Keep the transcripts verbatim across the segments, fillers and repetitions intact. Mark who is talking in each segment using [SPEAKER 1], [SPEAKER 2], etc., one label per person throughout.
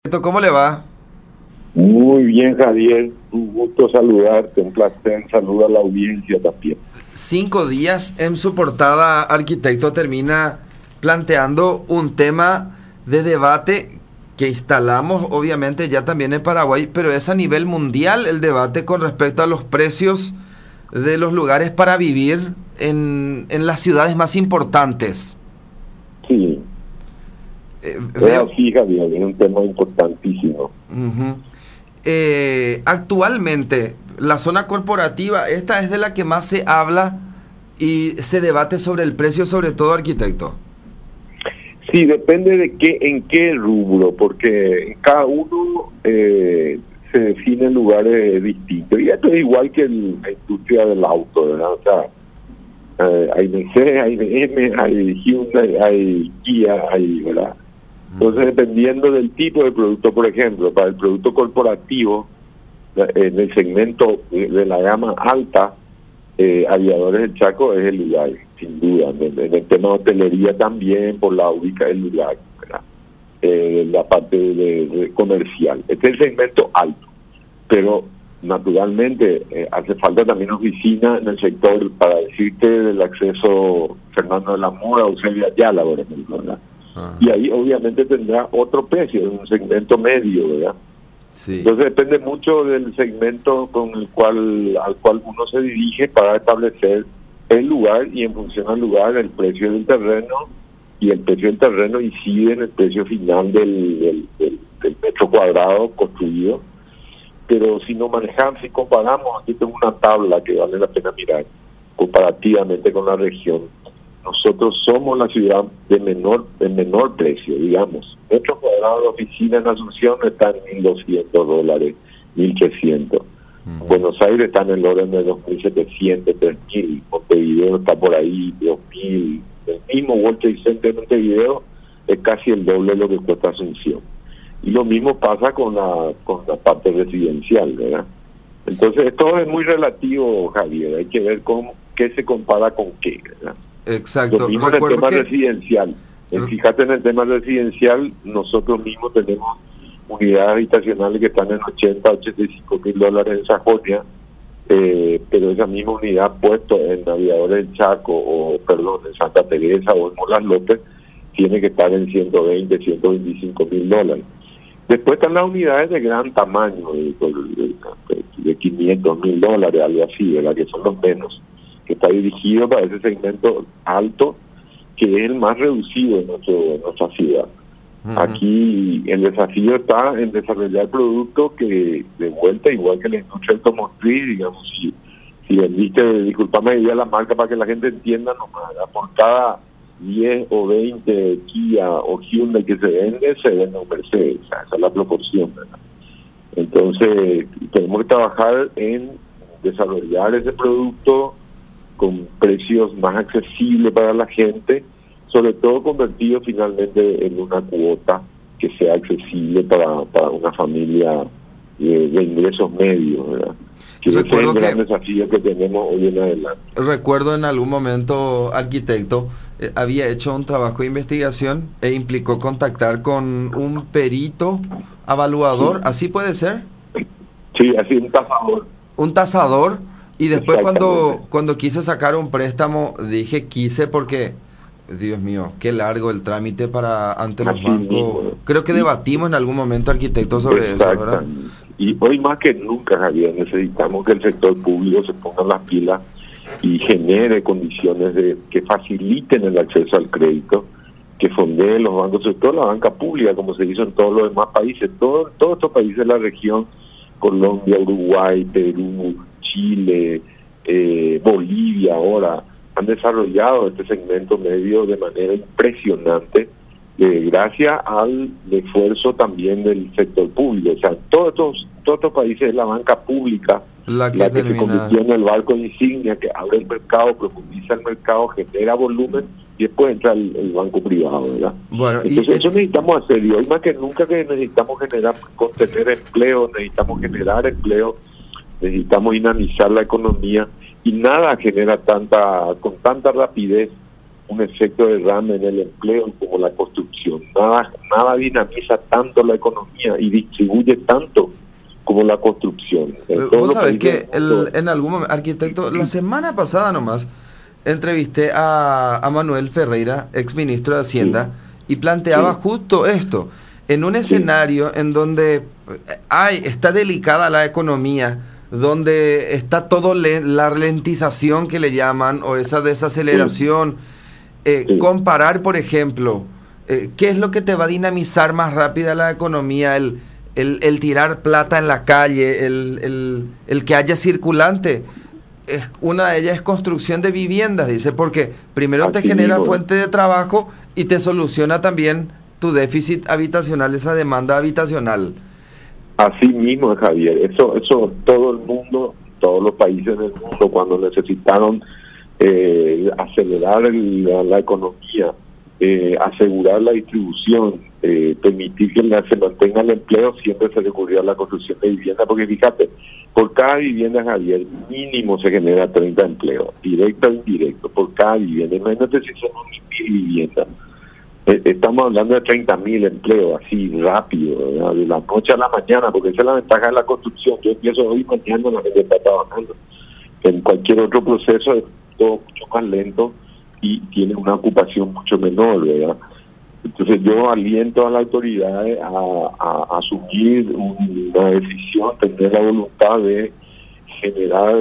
[SPEAKER 1] ¿Cómo le va?
[SPEAKER 2] Muy bien, Javier. Un gusto saludarte, un placer. Saluda a la audiencia también.
[SPEAKER 1] Cinco días en su portada, arquitecto, termina planteando un tema de debate que instalamos obviamente ya también en Paraguay, pero es a nivel mundial el debate con respecto a los precios de los lugares para vivir en, en las ciudades más importantes.
[SPEAKER 2] Sí,
[SPEAKER 1] Eh,
[SPEAKER 2] es
[SPEAKER 1] veo-
[SPEAKER 2] así, Javier, es un tema importantísimo.
[SPEAKER 1] Ujú. Eh, actualmente, la zona corporativa, esta es de la que más se habla y se debate sobre el precio, sobre todo, arquitecto.
[SPEAKER 2] Sí, depende de qué, en qué rubro, porque en cada uno eh, se definen lugares distintos. Y esto es igual que en la industria del auto, ¿verdad? O sea, eh, hay Mercedes, hay B M, hay Hyundai, hay Kia, hay, ¿verdad? Entonces, dependiendo del tipo de producto, por ejemplo, para el producto corporativo, en el segmento de la gama alta, eh, Aviadores del Chaco es el lugar, sin duda. En, en el tema de hotelería también, por la ubica el lugar, ¿verdad? Eh, la parte de, de comercial. Este es el segmento alto, pero naturalmente eh, hace falta también oficina en el sector, para decirte, del acceso Fernando de la Mora, Eusebio Ayala, por ejemplo, ¿verdad?
[SPEAKER 1] Ah,
[SPEAKER 2] Y ahí obviamente tendrá otro precio, un segmento medio, ¿verdad?
[SPEAKER 1] sí.
[SPEAKER 2] Entonces depende mucho del segmento con el cual al cual uno se dirige para establecer el lugar, y en función al lugar el precio del terreno, y el precio del terreno incide en el precio final del, del, del, del metro cuadrado construido. Pero si no manejamos, si comparamos, aquí tengo una tabla que vale la pena mirar comparativamente con la región. Nosotros somos la ciudad de menor de menor precio, digamos. Metro cuadrado de oficina en Asunción está en mil doscientos dólares, mil trescientos.
[SPEAKER 1] Ujú.
[SPEAKER 2] Buenos Aires está en el orden de dos mil setecientos, tres mil. Montevideo está por ahí, dos mil. El mismo World Trade Center de Montevideo es casi el doble de lo que cuesta Asunción. Y lo mismo pasa con la con la parte residencial, ¿verdad? Entonces, esto es muy relativo, Javier. Hay que ver cómo qué se compara con qué, ¿verdad?
[SPEAKER 1] Exacto.
[SPEAKER 2] Lo mismo en el
[SPEAKER 1] Recuerdo
[SPEAKER 2] tema
[SPEAKER 1] que...
[SPEAKER 2] residencial. Eh, Fíjate, en el tema residencial, nosotros mismos tenemos unidades habitacionales que están en ochenta, ochenta y cinco mil dólares en Sajonia, eh, pero esa misma unidad puesto en Aviadores del Chaco, o perdón, en Santa Teresa o en Molas López, tiene que estar en ciento veinte, ciento veinticinco mil dólares. Después están las unidades de gran tamaño, de, de, de quinientos mil dólares, algo así, ¿verdad? Que son los menos, que está dirigido para ese segmento alto, que es el más reducido en, nuestro, en nuestra ciudad.
[SPEAKER 1] Ujú.
[SPEAKER 2] Aquí el desafío está en desarrollar productos que, de vuelta, igual que la industria automotriz, digamos, si, si vendiste, disculpame, diría la marca para que la gente entienda nomás, ¿verdad? Por cada diez o veinte Kia o Hyundai que se vende, se vende un Mercedes. O sea, esa es la proporción, ¿verdad? Entonces, tenemos que trabajar en desarrollar ese producto con precios más accesibles para la gente, sobre todo convertido finalmente en una cuota que sea accesible para, para una familia de, de ingresos medios, ¿verdad? Que ese es
[SPEAKER 1] Recuerdo
[SPEAKER 2] el gran
[SPEAKER 1] que-
[SPEAKER 2] desafío que tenemos hoy en adelante.
[SPEAKER 1] Recuerdo en algún momento, arquitecto, eh, había hecho un trabajo de investigación e implicó contactar con un perito evaluador,
[SPEAKER 2] Sí.
[SPEAKER 1] ¿así puede ser?
[SPEAKER 2] Sí, así un tasador.
[SPEAKER 1] Un tasador. Y después cuando,
[SPEAKER 2] Exactamente.
[SPEAKER 1] cuando quise sacar un préstamo, dije quise porque, Dios mío, qué largo el trámite para ante los
[SPEAKER 2] Así
[SPEAKER 1] bancos.
[SPEAKER 2] mismo.
[SPEAKER 1] Creo que
[SPEAKER 2] Y-
[SPEAKER 1] debatimos en algún momento, arquitecto, sobre eso, ¿verdad?
[SPEAKER 2] Exactamente. Y hoy más que nunca, Javier, necesitamos que el sector público se ponga las pilas y genere condiciones de que faciliten el acceso al crédito, que fondeen los bancos, sobre todo la banca pública, como se hizo en todos los demás países. Todo, todos estos países de la región, Colombia, Uruguay, Perú, Chile, eh, Bolivia ahora, han desarrollado este segmento medio de manera impresionante, eh, gracias al esfuerzo también del sector público. O sea, todos estos, todos estos países es la banca pública
[SPEAKER 1] La que
[SPEAKER 2] la que se
[SPEAKER 1] termina.
[SPEAKER 2] convirtió en el barco insignia, que abre el mercado, profundiza el mercado, genera volumen, y después entra el, el banco privado, ¿verdad?
[SPEAKER 1] Bueno, y
[SPEAKER 2] Entonces,
[SPEAKER 1] eh,
[SPEAKER 2] eso necesitamos hacer, y hoy más que nunca que necesitamos generar, contener empleo, necesitamos generar empleo, necesitamos dinamizar la economía, y nada genera tanta con tanta rapidez un efecto de derrame en el empleo como la construcción. Nada, nada dinamiza tanto la economía y distribuye tanto como la construcción.
[SPEAKER 1] Vos sabés que el, en algún momento, arquitecto, la semana pasada nomás, entrevisté a, a Manuel Ferreira, ex ministro de Hacienda, sí. y planteaba sí. justo esto, en un escenario sí. en donde hay, está delicada la economía, donde está todo le, la ralentización que le llaman, o esa desaceleración, sí. Eh, sí. comparar, por ejemplo, eh, ¿qué es lo que te va a dinamizar más rápida la economía? El, el, el tirar plata en la calle, el, el, el que haya circulante. Es, una de ellas es construcción de viviendas, dice, porque primero Así te genera mismo. fuente de trabajo y te soluciona también tu déficit habitacional, esa demanda habitacional.
[SPEAKER 2] Así mismo, Javier, eso eso todo el mundo, todos los países del mundo, cuando necesitaron eh, acelerar el, la, la economía, eh, asegurar la distribución, eh, permitir que la, se mantenga el empleo, siempre se recurrió a la construcción de vivienda, porque fíjate, por cada vivienda, Javier, mínimo se genera treinta empleos, directo o indirecto, por cada vivienda. Imagínate si son mil viviendas. Estamos hablando de treinta mil empleos, así rápido, ¿verdad? De la noche a la mañana, porque esa es la ventaja de la construcción. Yo empiezo hoy, mañana la gente está trabajando. En cualquier otro proceso es todo mucho más lento y tiene una ocupación mucho menor, ¿verdad? Entonces yo aliento a las autoridades a, a, a asumir una decisión, tener la voluntad de generar,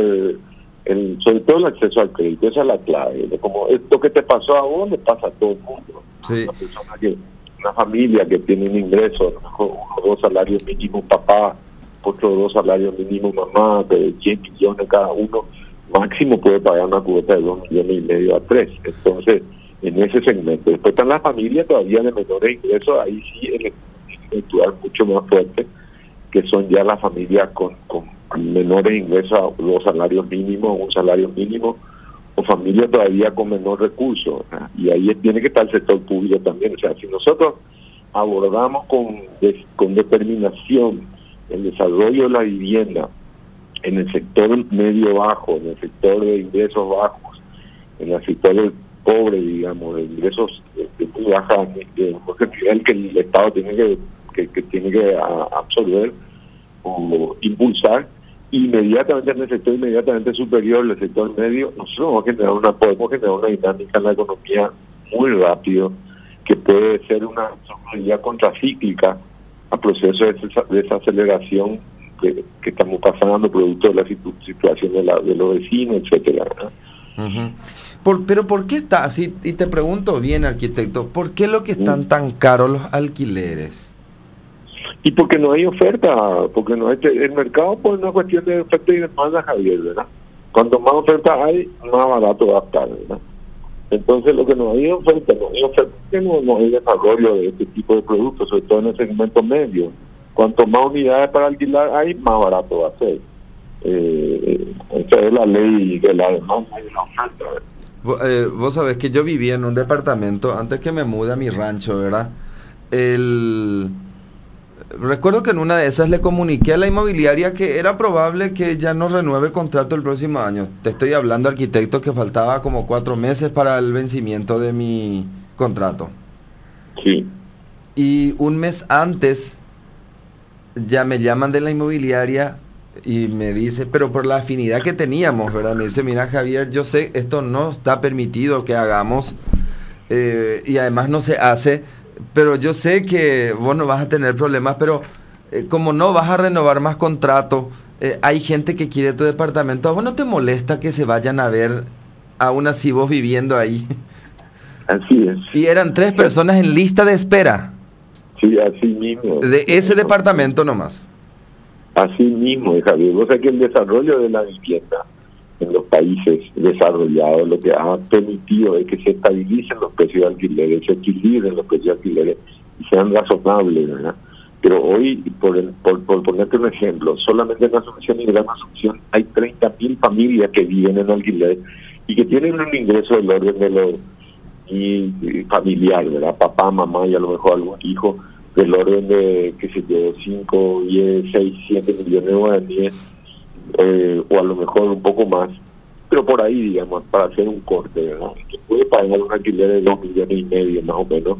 [SPEAKER 2] el, sobre todo el acceso al crédito. Esa es la clave. De como esto que te pasó a vos le pasa a todo el mundo.
[SPEAKER 1] Sí.
[SPEAKER 2] Una persona que, una familia que tiene un ingreso, a lo mejor uno o dos salarios mínimos papá, otro dos salarios mínimos mamá, de diez millones cada uno, máximo puede pagar una cuota de dos millones y medio a tres. Entonces, en ese segmento. Después están las familias todavía de menores ingresos, ahí sí el actuar mucho más fuerte, que son ya las familias con, con menores ingresos a dos salarios mínimos, un salario mínimo, o familias todavía con menor recurso, ¿eh? Y ahí tiene que estar el sector público también. O sea, si nosotros abordamos con, de, con determinación el desarrollo de la vivienda en el sector medio bajo, en el sector de ingresos bajos, en el sector del pobre, digamos, de ingresos de, de muy baja, de un nivel que el Estado tiene que, que, que tiene que a, absorber o impulsar, inmediatamente en el sector inmediatamente superior, el sector medio, nosotros vamos a generar una, podemos generar una dinámica en la economía muy rápido, que puede ser una solución contracíclica a procesos de desaceleración que, que estamos pasando, producto de la situ, situación de, la, de los vecinos, etcétera, ¿no?
[SPEAKER 1] Uh-huh. Por, pero ¿por qué está así? Y te pregunto bien, arquitecto, ¿por qué lo que están tan caros los alquileres?
[SPEAKER 2] Y porque no hay oferta, porque no hay el mercado, pues es una cuestión de oferta y demanda, Javier, ¿verdad? Cuanto más oferta hay, más barato va a estar, ¿verdad? Entonces, lo que no hay oferta, no hay oferta, que no, no hay desarrollo de este tipo de productos, sobre todo en el segmento medio. Cuanto más unidades para alquilar hay, más barato va a ser. Eh, esa es la ley de la demanda y de la oferta, ¿verdad?
[SPEAKER 1] Eh, vos sabés que yo vivía en un departamento antes que me mude a mi rancho, ¿verdad? El... Recuerdo que en una de esas le comuniqué a la inmobiliaria que era probable que ya no renueve el contrato el próximo año. Te estoy hablando, arquitecto, que faltaba como cuatro meses para el vencimiento de mi contrato.
[SPEAKER 2] Sí.
[SPEAKER 1] Y un mes antes ya me llaman de la inmobiliaria y me dice, pero por la afinidad que teníamos, ¿verdad? Me dice, mira, Javier, yo sé, esto no está permitido que hagamos eh, y además no se hace, pero yo sé que vos no vas a tener problemas, pero eh, como no vas a renovar más contrato, eh, hay gente que quiere tu departamento. ¿A vos no te molesta que se vayan a ver aún así vos viviendo ahí?
[SPEAKER 2] Así es.
[SPEAKER 1] Y eran tres personas en lista de espera.
[SPEAKER 2] Sí, así mismo.
[SPEAKER 1] De ese departamento nomás.
[SPEAKER 2] Así mismo, Javier. O sea que el desarrollo de la vivienda en los países desarrollados lo que ha permitido es que se estabilicen los precios de alquileres, se equilibren los precios de alquileres y sean razonables, ¿verdad? Pero hoy, por, el, por, por ponerte un ejemplo, solamente en Asunción y Gran Asunción hay treinta mil familias que viven en alquiler y que tienen un ingreso del orden de los y, y familiar, ¿verdad? Papá, mamá y a lo mejor algún hijo del orden de, qué sé yo, cinco, diez, seis, siete millones de guaraníes, eh, o a lo mejor un poco más, pero por ahí, digamos, para hacer un corte, ¿verdad? Que puede pagar un alquiler de dos millones y medio más o menos.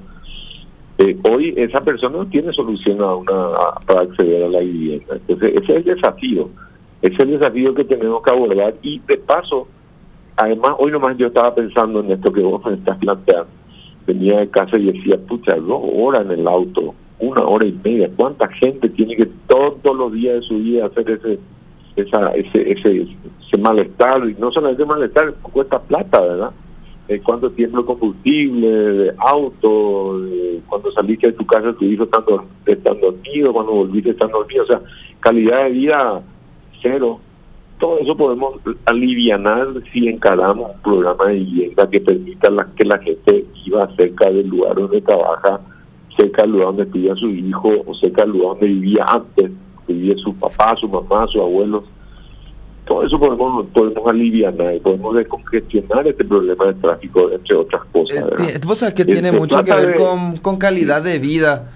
[SPEAKER 2] Eh, hoy esa persona no tiene solución a una a, para acceder a la vivienda. Entonces ese es el desafío, ese es el desafío que tenemos que abordar. Y de paso, además hoy nomás yo estaba pensando en esto que vos me estás planteando. Venía de casa y decía, pucha, dos horas en el auto, una hora y media, ¿cuánta gente tiene que todos los días de su vida hacer ese esa ese ese, ese malestar? Y no solamente malestar, cuesta plata, ¿verdad? Eh, cuánto tiempo de combustible, de auto, de cuando saliste de tu casa tu hijo están, están dormido, cuando volviste están dormido, o sea, calidad de vida cero. Todo eso podemos alivianar si encaramos un programa de vivienda que permita la, que la gente viva cerca del lugar donde trabaja, cerca del lugar donde vivía su hijo, o cerca del lugar donde vivía antes, vivía su papá, su mamá, sus abuelos. Todo eso podemos podemos alivianar y podemos descongestionar este problema de tráfico, entre otras cosas.
[SPEAKER 1] Eh, Vos sabés que tiene
[SPEAKER 2] este,
[SPEAKER 1] mucho que ver
[SPEAKER 2] de...
[SPEAKER 1] con, con calidad de vida,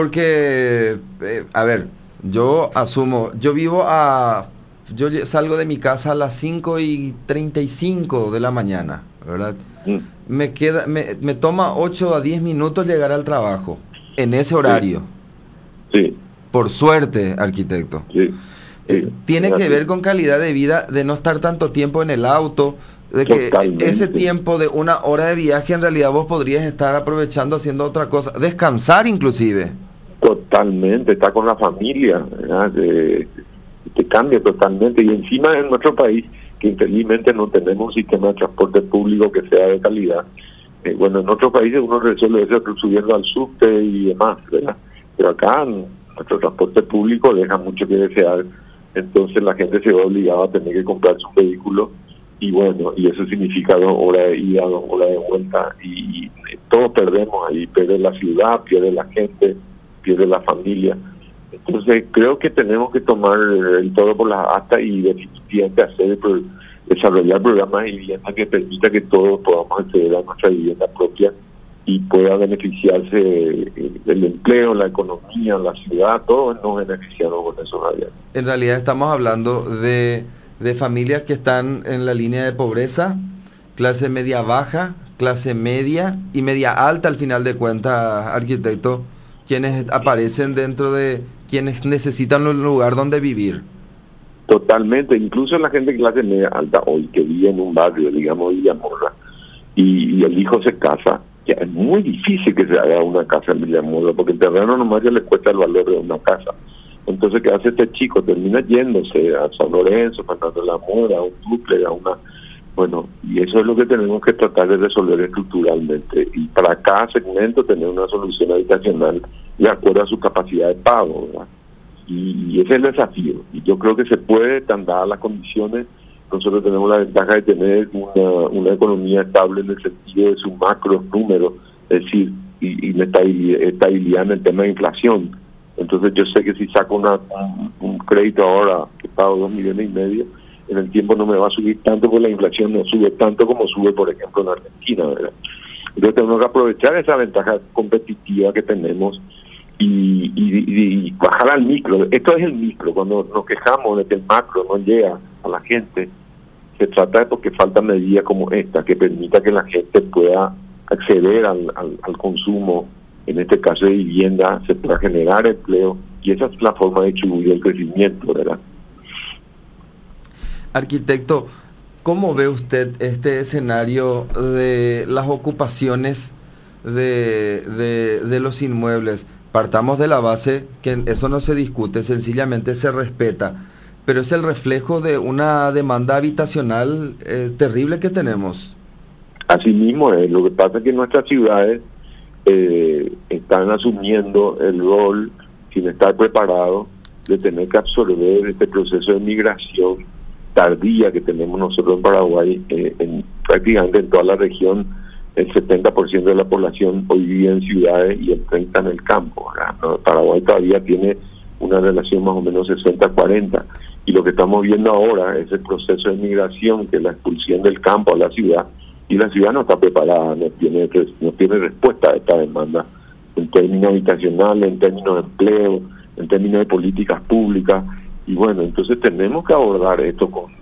[SPEAKER 1] porque, eh, a ver, yo asumo, yo vivo a... Yo salgo de mi casa a las cinco y treinta y cinco de la mañana, ¿verdad? Mm. Me queda, me, me toma ocho a diez minutos llegar al trabajo, en ese horario.
[SPEAKER 2] Sí. Sí.
[SPEAKER 1] Por suerte, arquitecto.
[SPEAKER 2] Sí.
[SPEAKER 1] Eh,
[SPEAKER 2] sí.
[SPEAKER 1] Tiene
[SPEAKER 2] sí.
[SPEAKER 1] que ver con calidad de vida, de no estar tanto tiempo en el auto, de que Totalmente. Ese tiempo de una hora de viaje en realidad vos podrías estar aprovechando haciendo otra cosa, descansar inclusive.
[SPEAKER 2] Totalmente, está con la familia, ¿verdad? De, te cambia totalmente. Y encima en nuestro país, que infelizmente no tenemos un sistema de transporte público que sea de calidad, eh, bueno, en otros países uno resuelve eso subiendo al subte y demás, ¿verdad? Pero acá nuestro transporte público deja mucho que desear, entonces la gente se ve obligada a tener que comprarse un vehículo, y bueno, y eso significa dos horas de ida, dos horas de vuelta, y, y todos perdemos ahí, pierde la ciudad, pierde la gente, pierde la familia. Entonces creo que tenemos que tomar el todo por las astas y definitivamente hacer desarrollar programas de vivienda que permita que todos podamos acceder a nuestra vivienda propia y pueda beneficiarse del empleo, la economía, la ciudad, todos nos beneficiamos con eso.
[SPEAKER 1] En realidad estamos hablando de, de familias que están en la línea de pobreza, clase media baja, clase media y media alta al final de cuentas, arquitecto, quienes aparecen dentro de quienes necesitan un lugar donde vivir.
[SPEAKER 2] Totalmente, incluso la gente de clase media alta hoy que vive en un barrio, digamos Villamorra, y, y el hijo se casa, ya es muy difícil que se haga una casa en Villamorra, porque el terreno nomás ya le cuesta el valor de una casa. Entonces, ¿qué hace este chico? Termina yéndose a San Lorenzo, Fernando de la Mora, a un Duple, a una... Bueno, y eso es lo que tenemos que tratar de resolver estructuralmente. Y para cada segmento tener una solución habitacional de acuerdo a su capacidad de pago, ¿verdad? Y, y ese es el desafío. Y yo creo que se puede, tan dadas las condiciones. Nosotros tenemos la ventaja de tener una, una economía estable en el sentido de su macro número, es decir, y, y la estabilidad, estabilidad en el tema de inflación. Entonces yo sé que si saco una, un, un crédito ahora que pago dos millones y medio, en el tiempo no me va a subir tanto, porque la inflación no sube tanto como sube, por ejemplo, en Argentina, ¿verdad? Entonces tenemos que aprovechar esa ventaja competitiva que tenemos y, y, y, y bajar al micro. Esto es el micro. Cuando nos quejamos de que el macro no llega a la gente, se trata de porque faltan medidas como esta, que permita que la gente pueda acceder al, al, al consumo, en este caso de vivienda, se pueda generar empleo, y esa es la forma de distribuir el crecimiento, ¿verdad?
[SPEAKER 1] Arquitecto, ¿cómo ve usted este escenario de las ocupaciones de, de, de los inmuebles? Partamos de la base que eso no se discute, sencillamente se respeta, pero es el reflejo de una demanda habitacional eh, terrible que tenemos.
[SPEAKER 2] Así mismo es. Lo que pasa es que nuestras ciudades eh, están asumiendo el rol, sin estar preparados, de tener que absorber este proceso de migración tardía que tenemos nosotros en Paraguay. Eh, en, prácticamente en toda la región el setenta por ciento de la población hoy vive en ciudades y el treinta por ciento en el campo, ¿no? Paraguay todavía tiene una relación más o menos sesenta cuarenta, y lo que estamos viendo ahora es el proceso de migración, que es la expulsión del campo a la ciudad, y la ciudad no está preparada, no tiene, no tiene respuesta a esta demanda en términos habitacionales, en términos de empleo, en términos de políticas públicas. Y bueno, entonces tenemos que abordar esto con, con mucha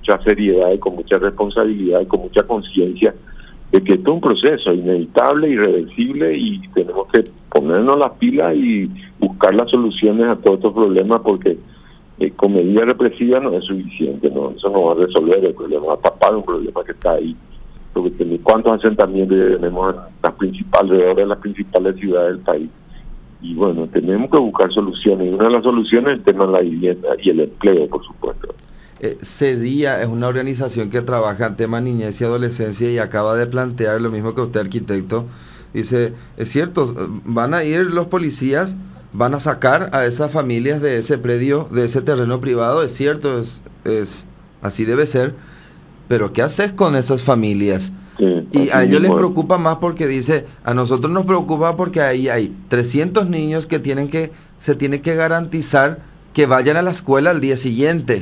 [SPEAKER 2] mucha seriedad y con mucha responsabilidad y con mucha conciencia de que esto es un proceso inevitable, irreversible, y tenemos que ponernos las pilas y buscar las soluciones a todos estos problemas, porque eh, con medidas represivas no es suficiente, no, eso no va a resolver el problema, va a tapar un problema que está ahí. Porque tenemos, ¿cuántos asentamientos tenemos en las principales, alrededor de las principales ciudades del país? Y bueno, tenemos que buscar soluciones, y una de las soluciones es el tema de la vivienda y el empleo, por supuesto.
[SPEAKER 1] Eh, CEDIA es una organización que trabaja en temas niñez y adolescencia y acaba de plantear lo mismo que usted, arquitecto. Dice, es cierto, van a ir los policías, van a sacar a esas familias de ese predio, de ese terreno privado, es cierto, es, es así debe ser, pero ¿qué haces con esas familias?
[SPEAKER 2] Sí,
[SPEAKER 1] y a ellos les preocupa más porque dice, a nosotros nos preocupa porque ahí hay trescientos niños que tienen que, se tiene que garantizar que vayan a la escuela al día siguiente.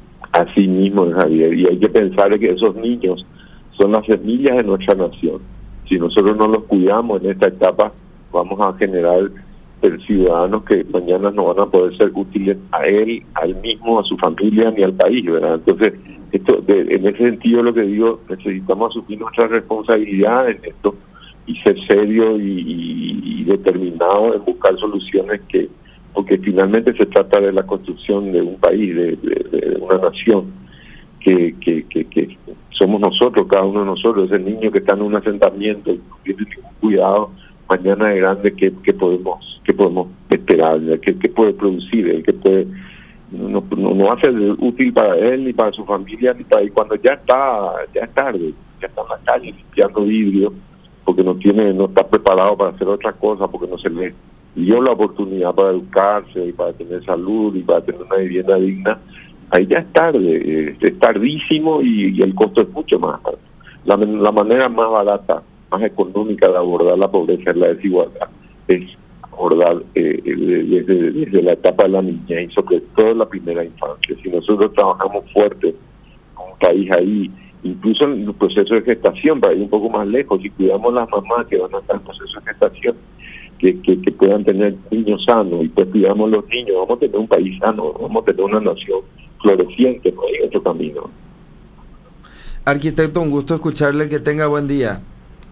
[SPEAKER 2] Así mismo, Javier, y hay que pensar que esos niños son las semillas de nuestra nación. Si nosotros no los cuidamos en esta etapa, vamos a generar ciudadanos que mañana no van a poder ser útiles a él, a él mismo, a su familia, ni al país, ¿verdad? Entonces, esto, de, en ese sentido, lo que digo, necesitamos asumir nuestra responsabilidad en esto y ser serios y, y, y determinados en buscar soluciones, que porque finalmente se trata de la construcción de un país, de, de, de una nación, que, que, que, que somos nosotros, cada uno de nosotros. Ese niño que está en un asentamiento y no tiene ningún cuidado, mañana de grande, ¿qué, qué podemos qué podemos esperar? ¿Qué, qué puede producir? ¿El que puede no, no, no va a ser útil para él, ni para su familia, ni para... Y cuando ya está, ya es tarde, ya está en la calle limpiando vidrio, porque no tiene, no está preparado para hacer otra cosa, porque no se le dio la oportunidad para educarse y para tener salud y para tener una vivienda digna, ahí ya es tarde, es tardísimo, y, y el costo es mucho más alto. La, la manera más barata, más económica de abordar la pobreza es la desigualdad, es abordar eh, desde, desde la etapa de la niñez y sobre todo la primera infancia. Si nosotros trabajamos fuerte como un país ahí, incluso en el proceso de gestación, para ir un poco más lejos, si cuidamos a las mamás que van a estar en proceso de gestación, que, que, que puedan tener niños sanos, y pues cuidamos a los niños, vamos a tener un país sano, vamos a tener una nación floreciente, no hay otro camino.
[SPEAKER 1] Arquitecto, un gusto escucharle, que tenga buen día.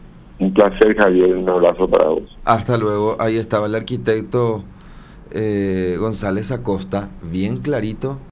[SPEAKER 2] Un placer, Javier, un abrazo para vos.
[SPEAKER 1] Hasta luego. Ahí estaba el arquitecto eh, González Acosta, bien clarito.